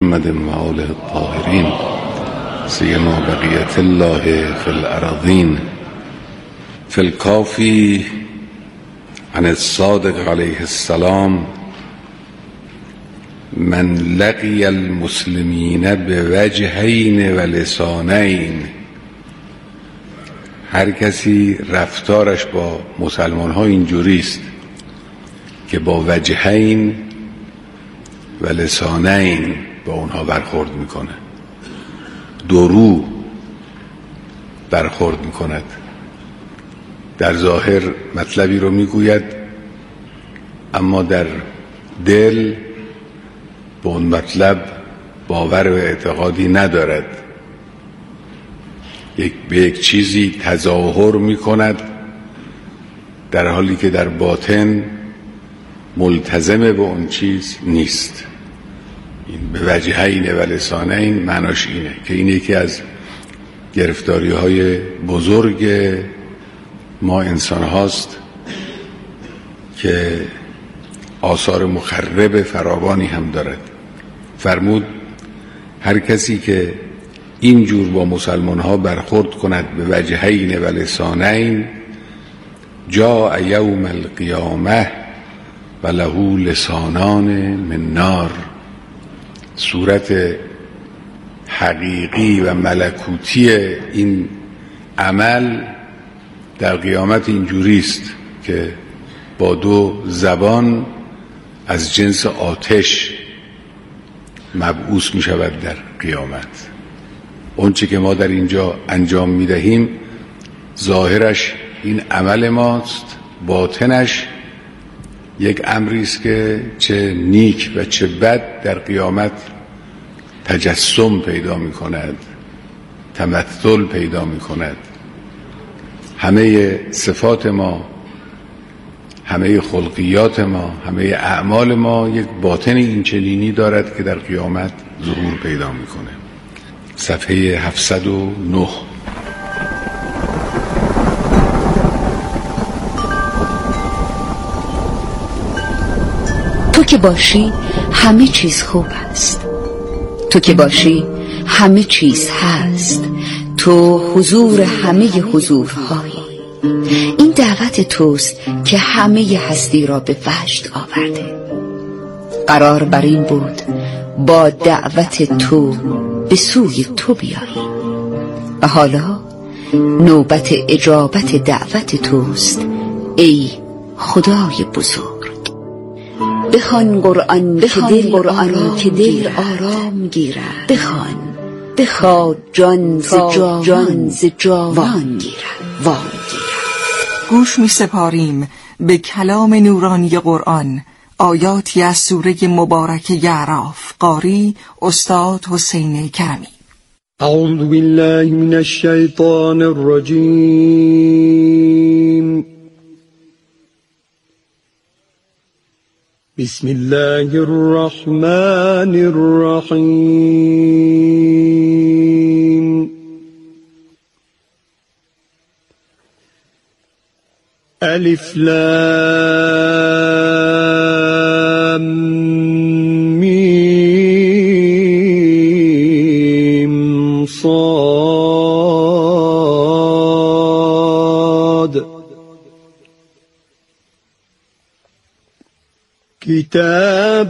محمد و آله الطاهرین سیما بقیة الله فی الأراضین. فی الکافی عن الصادق علیه السلام: من لقی المسلمین بوجهین و لسانین. هر کسی رفتارش با مسلمان ها اینجوری است که با وجهین و لسانین با اونها برخورد میکنه، دو برخورد میکند. در ظاهر مطلبی رو میگوید اما در دل به اون مطلب باور و اعتقادی ندارد. به یک چیزی تظاهر میکند در حالی که در باطن ملتزم به اون چیز نیست. این به وجهین و لسانین معناش اینه که این یکی از گرفتاری های بزرگ ما انسان هاست که آثار مخرب فراوانی هم دارد. فرمود هر کسی که اینجور با مسلمان ها برخورد کند به وجهین و لسانین، جاء یوم القیامه و له لسانان من نار. صورت حقیقی و ملکوتی این عمل در قیامت اینجوری است که با دو زبان از جنس آتش مبعوث می شود در قیامت. اون چی که ما در اینجا انجام می دهیم ظاهرش این عمل ماست، باطنش یک امری است که چه نیک و چه بد در قیامت تجسم پیدا می کند، تمثل پیدا می کند. همه صفات ما، همه خلقیات ما، همه اعمال ما یک باطن این چنینی دارد که در قیامت ظهور پیدا می کنه. صفحه 709. تو که باشی همه چیز خوب است، تو که باشی همه چیز هست، تو حضور همه حضورهایی. این دعوت توست که همه هستی را به وجد آورده. قرار بر این بود با دعوت تو به سوی تو بیایی و حالا نوبت اجابت دعوت توست ای خدای بزرگ. بخوان قرآن که دل آرام گیرد، بخوان جان ز جانان گیرد. گوش می سپاریم به کلام نورانی قرآن، آیاتی از سوره مبارک اعراف. قاری استاد حسین کرمی. اعوذ بالله من الشیطان الرجیم. بسم الله الرحمن الرحیم. الف لام میم صاد. کتاب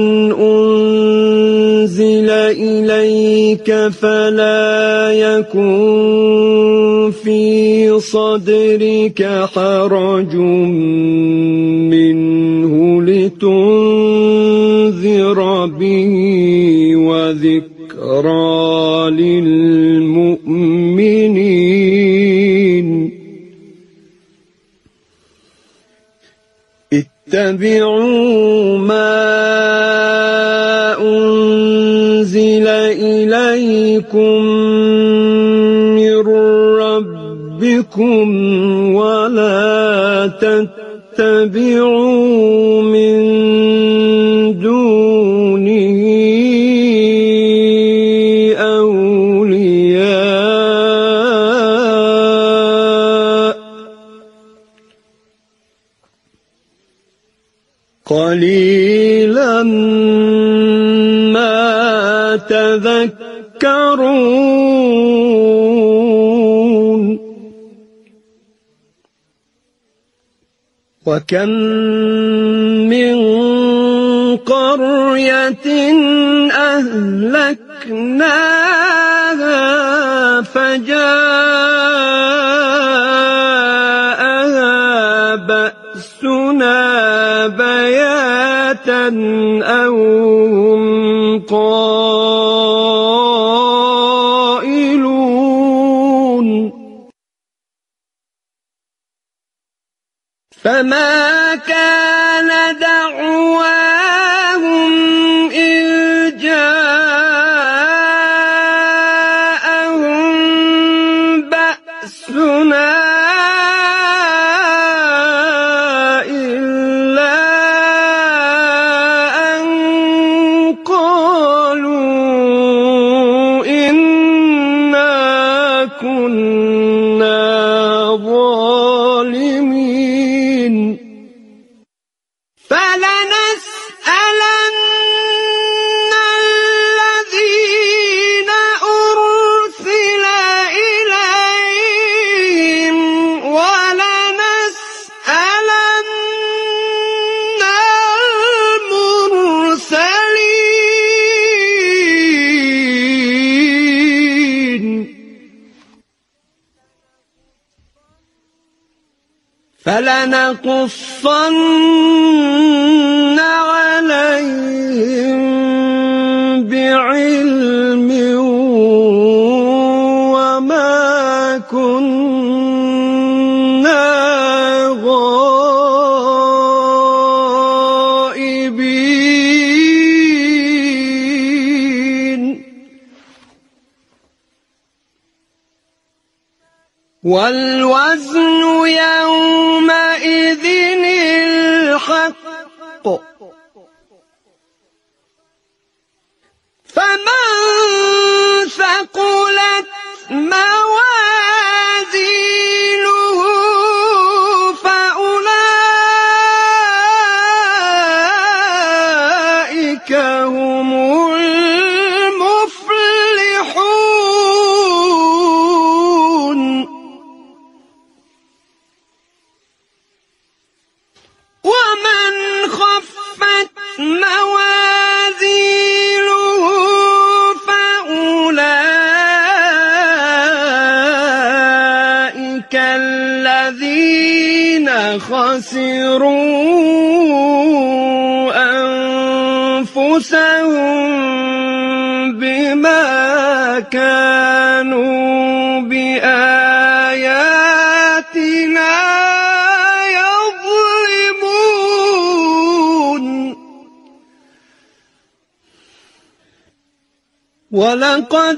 انزل الیک فلا یکن فی صدرک حرج منه لتنذر به و ذکری للمؤمنین. اتبعوا ما انزل الیکم من ربکم ولا تتبعوا من دونه اولیاء قلیلا ما تذكرون وكم من قرية أهلكناها فجاءها بأسنا بياتا أو هم قائلون فما كان دعواهم إذ جاءهم بأسنا إلا أن قالوا إنا كنا ظالمين فلنسألن الذين أرسل إليهم ولنسألن المرسلين فلنقصن عليهم بعلم وما كنا غائبين والوزن يومئذ الحق فمن ثقلت موازينه فأولئك هم المفلحون ومن خفت موازينه فأولئك الذين خسروا أنفسهم بما كانوا بآياتنا ولقد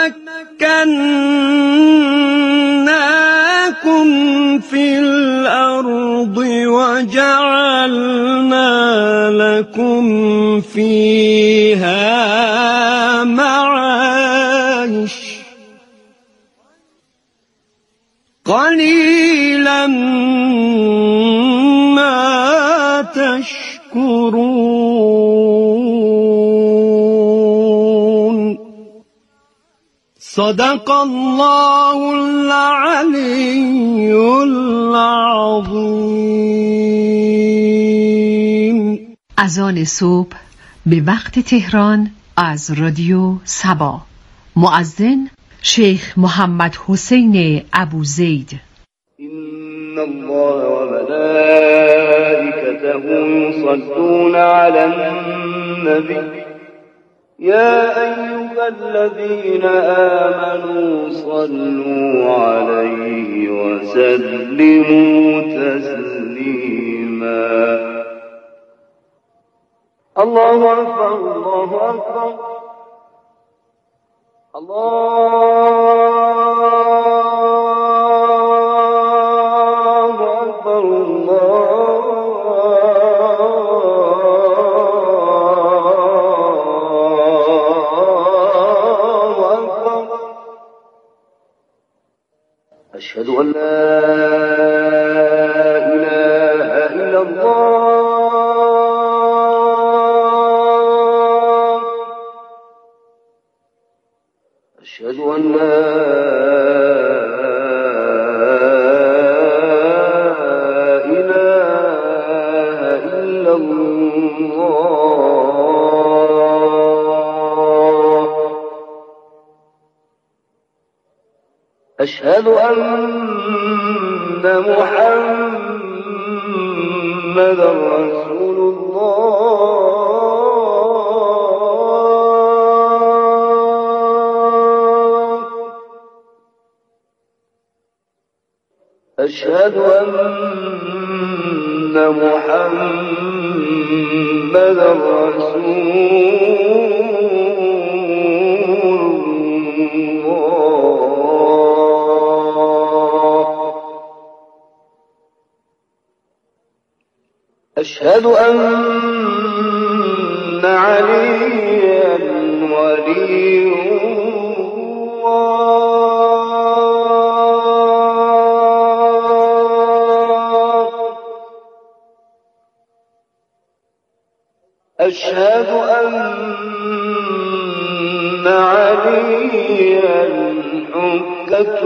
مكناكم في الأرض وجعلنا لكم فيها معايش قليلا ما تشكرون صدق الله العلي العظیم. اذان صبح به وقت تهران از رادیو سبا. مؤذن شیخ محمد حسین ابوزید. إن الله وملائكته يصلون على النبي يا أيها الذين آمنوا صلوا عليه وسلموا تسليما. الله أكبر الله أكبر الله أكبر الله أكبر. أشهد أن لا إله إلا الله. أشهد أن لا إله إلا الله. أشهد أن محمدا رسول الله. أشهد أن محمدا رسول الله. أشهد أن عليا ولي أشهد أن عليا حجة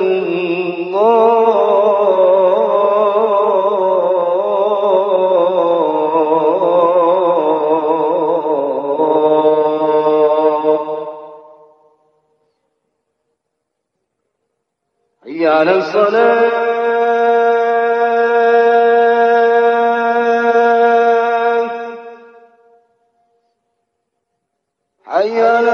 الله. حي على الصلاة. حي على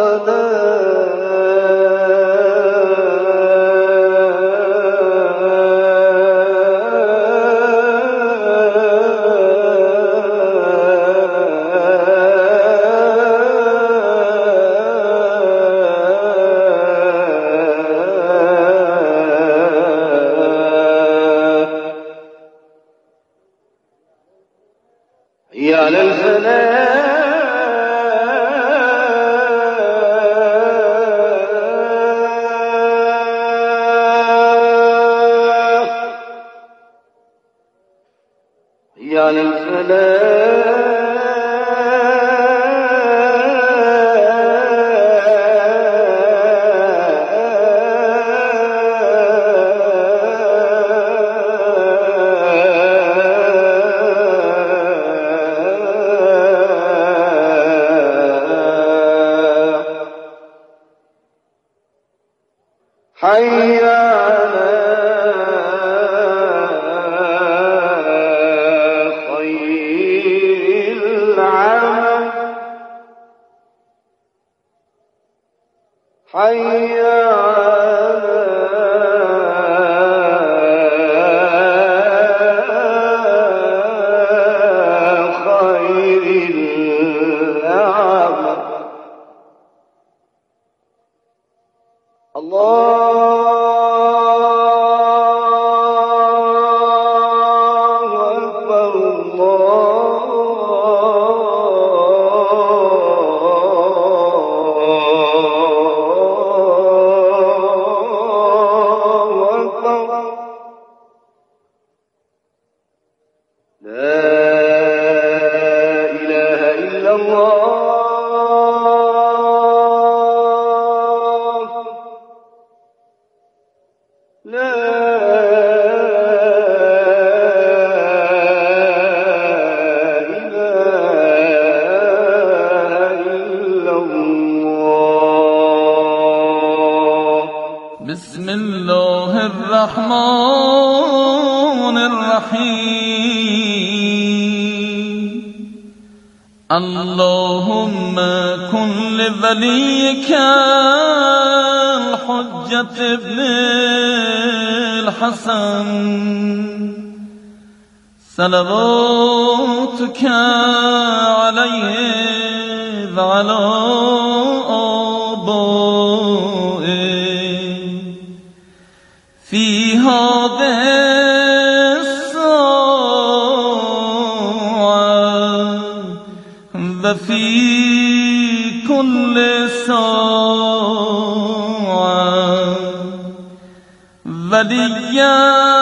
حي على الفلاح. حي على الفلاح. حي على خير العمل. حي على خير العمل. الله أكبر. الله أكبر. لا إله إلا الله. لا إله إلا الله. بسم الله الرحمن الرحيم. اللهم كن لوليك الحجة ابن الحسن صلواتك عليه وعلى آبائه في هذه الساعة وفي كل ساعة وليا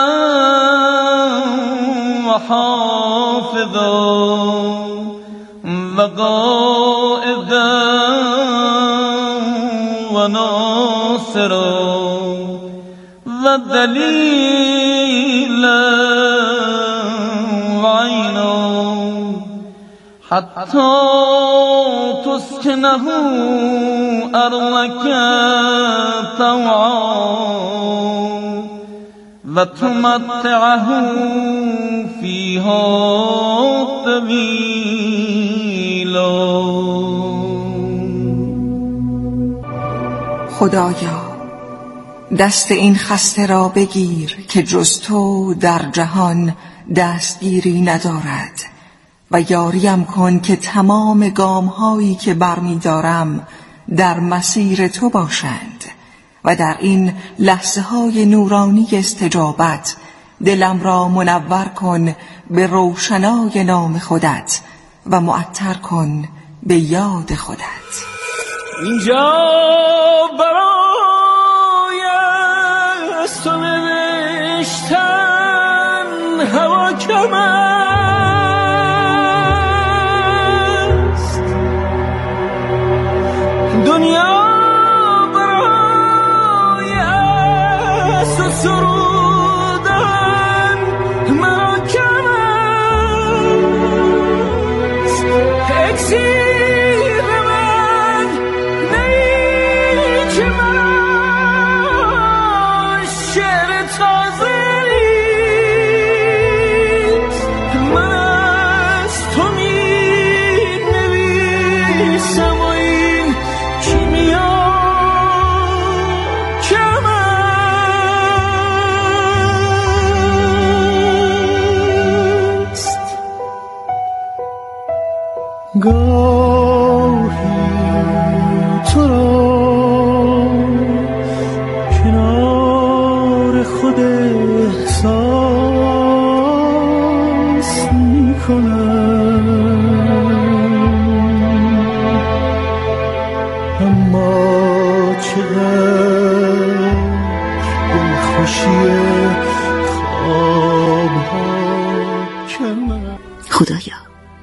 وحافظا وقائدا و ناصرا و دلیلا و عینا حتی تسکنه ارضک طوعا و تمتعه فیها طویلا. خدایا دست این خسته را بگیر که جز تو در جهان دستگیری ندارد و یاریم کن که تمام گام‌هایی که برمی‌دارم در مسیر تو باشند و در این لحظه‌های نورانی استجابت دلم را منور کن به روشنای نام خودت و معطر کن به یاد خودت. اینجا برای تو نوشتن هوا کم است، دنیا برای تو سرودن مرا کم است. اکسیر من نیک مرا شعر تازه نیست، من از تو می نویسم و این کیمیا کم است. گاهی تو را کنار خود احساس می کنم، اما چقدر دلخوشی خوابها کم است. خدایا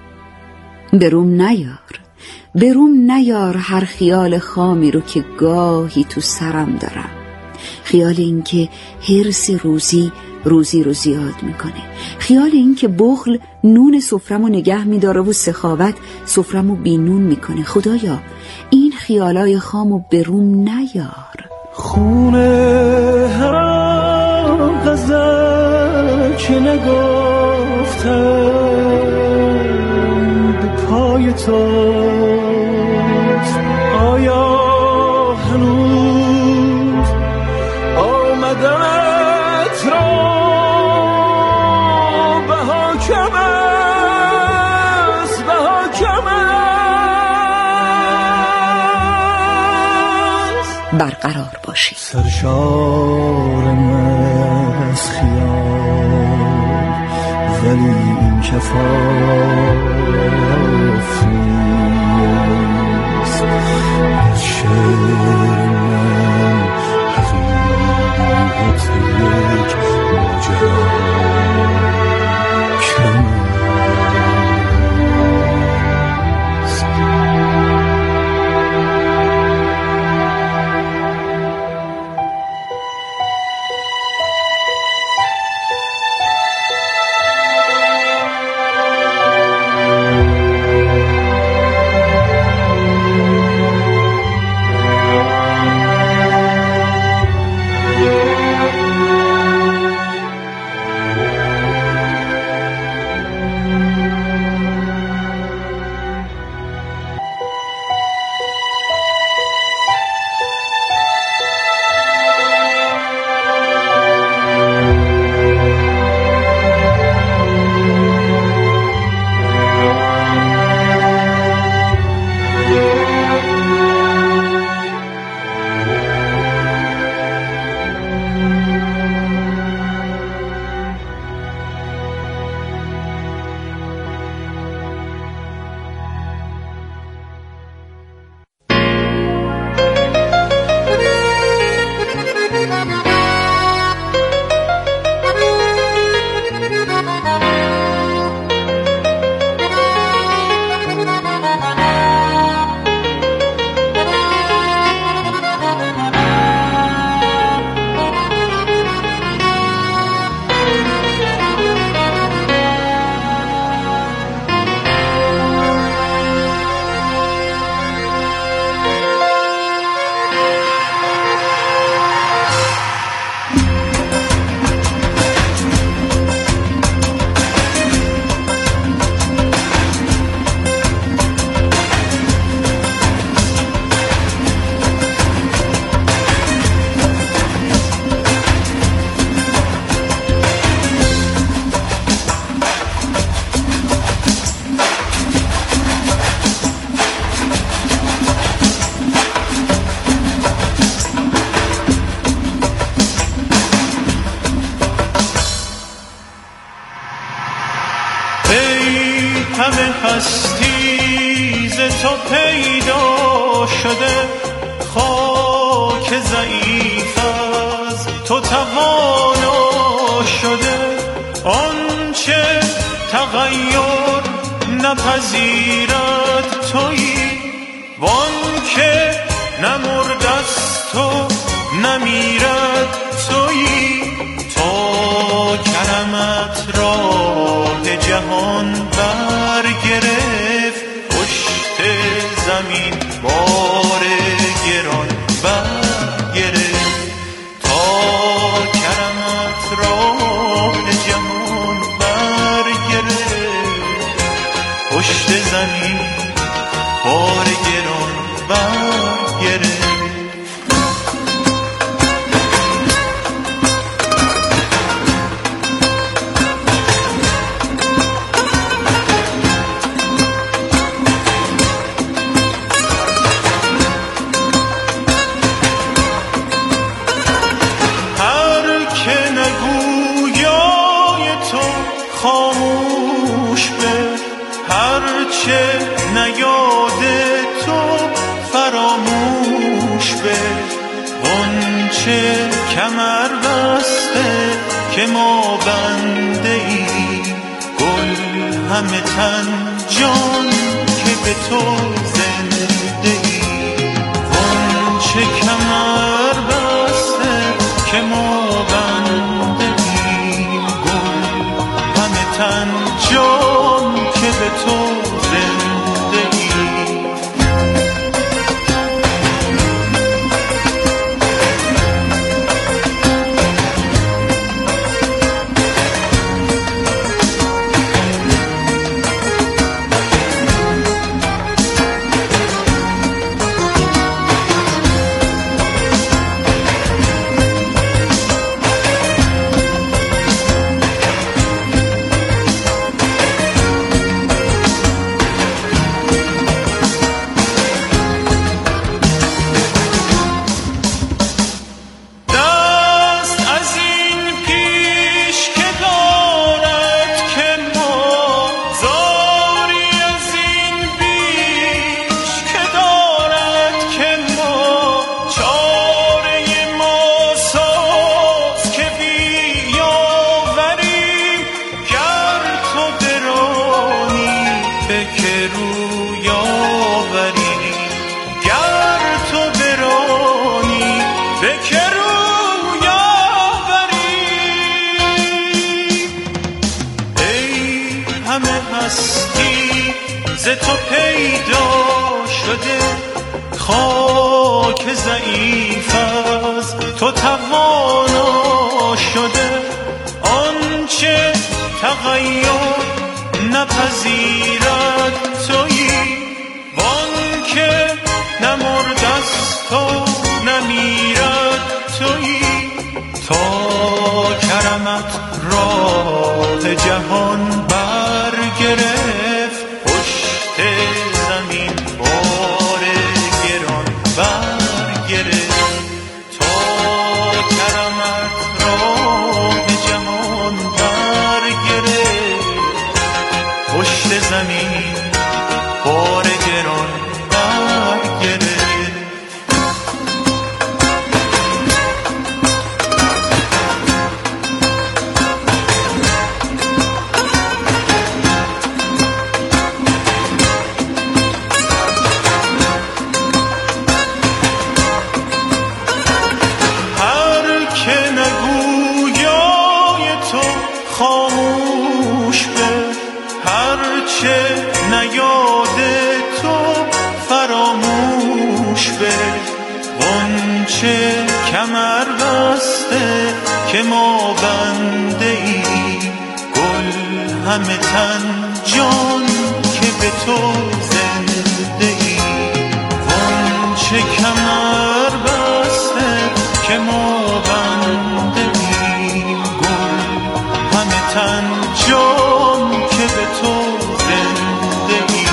بروم نیار هر خیال خامی رو که گاهی تو سرم دارم. خیال این که حرص روزی رو زیاد میکنه، خیال این که بخل نون سفرمو نگه میداره و سخاوت سفرمو بینون میکنه. خدایا این خیالای خامو بروم نیار. خونه هر غزل که نگفتم به پای توست، آیا هنوز آمدنت را بها کم است، بها کم است. برقرار باشی. سرشارم از خیال ولی این کفاف نیست، از شعر من حقیقت یک ماجرا کم است. هستی ز تو پیدا شده، خاک ضعیف از تو توانا شده. آنچه تغییر نپذیرد تویی، وانکه نمردست و نمیرد تویی. تا کرمت راه جهان برگرفت، پشت زمین بار گران برگرفت. تا کرمت راه جهان برگرفت، پشت زمین بار گران برگرفت. خاموش به هرچه نیاد تو فراموش به. غنچه کمر بسته که ما بنده ای، گل همه تن جان که به تو زنده ای. غنچه کمر بسته که ما بنده ای، تن جان که به تو زنده ای. ز تو پیدا شده، خاک ضعیف از تو توانا شده. آنچه تغییر نپذیرد تویی، وانکه نمردست و نمیرد تویی. تا کرمت راه جهان برگرفت، پشت زمین بار گران برگرفت. تا کرمت راه جهان برگرفت، پشت زمین بار گران برگرفت. خاموش به هرچه نیاد تو فراموش به. غنچه کمر بسته که ما بنده ای، گل همه تن جان که به تو زنده ای. غنچه کمر بسته که ما بنده ای، گل همه تن جان که به تو زنده ای.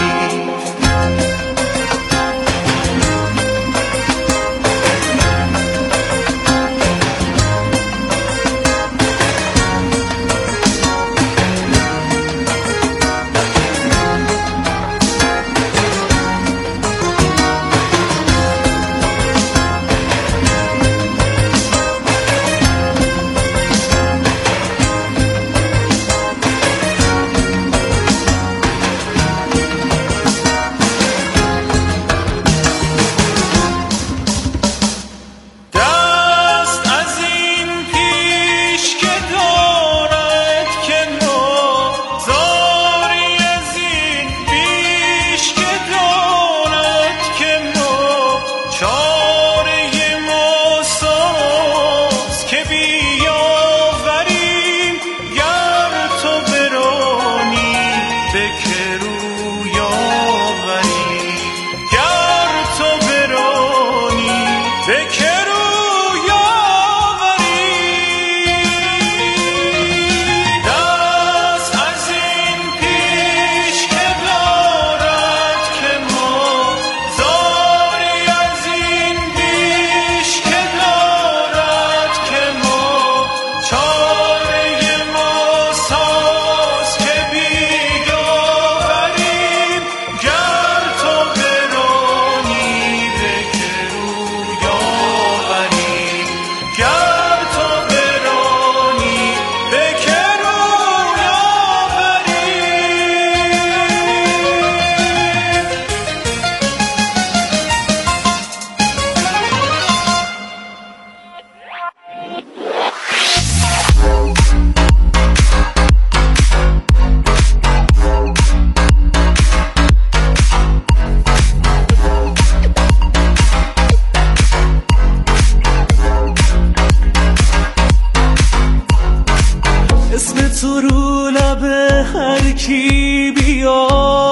یکی بیا،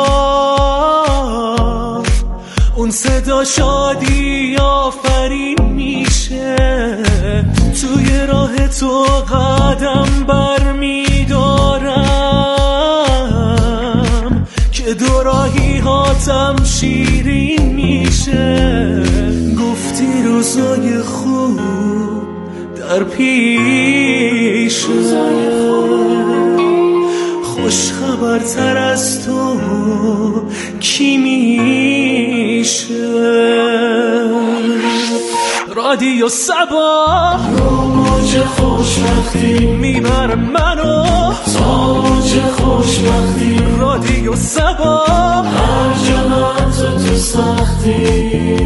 اون صدا شادی آفرین میشه. توی راه تو قدم بر میدارم که دو راهی هاتم شیرین میشه. گفتی روزای خوب در پیشه، خوش خبرتر از تو کی میشه؟ رادیو صبا رو موج خوشبختی میبره منو تا موج خوشبختی. رادیو صبا هر جا تو سختی.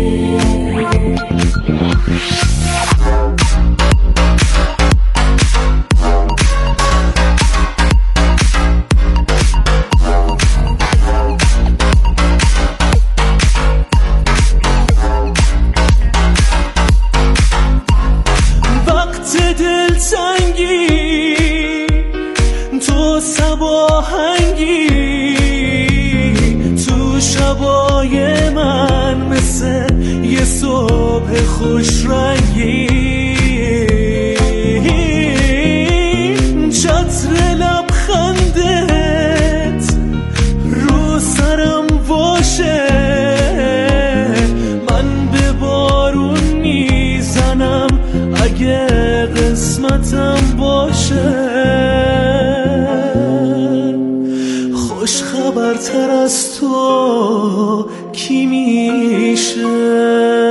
دلتنگی تو صبا هنگی، تو شبای من مثل یه صبح خوش رنگی. چتر لبخندت رو سرم باشه، من به بارون میزنم اگه قسمتم باشه. خوش خبرتر از تو کی میشه؟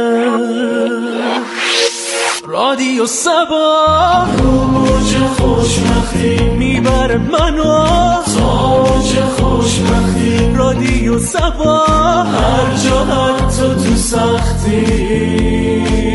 رادیو صبا رو موج خوشبختی میبره منو تا موج خوشبختی. رادیو صبا هر جا حتی تو سختی.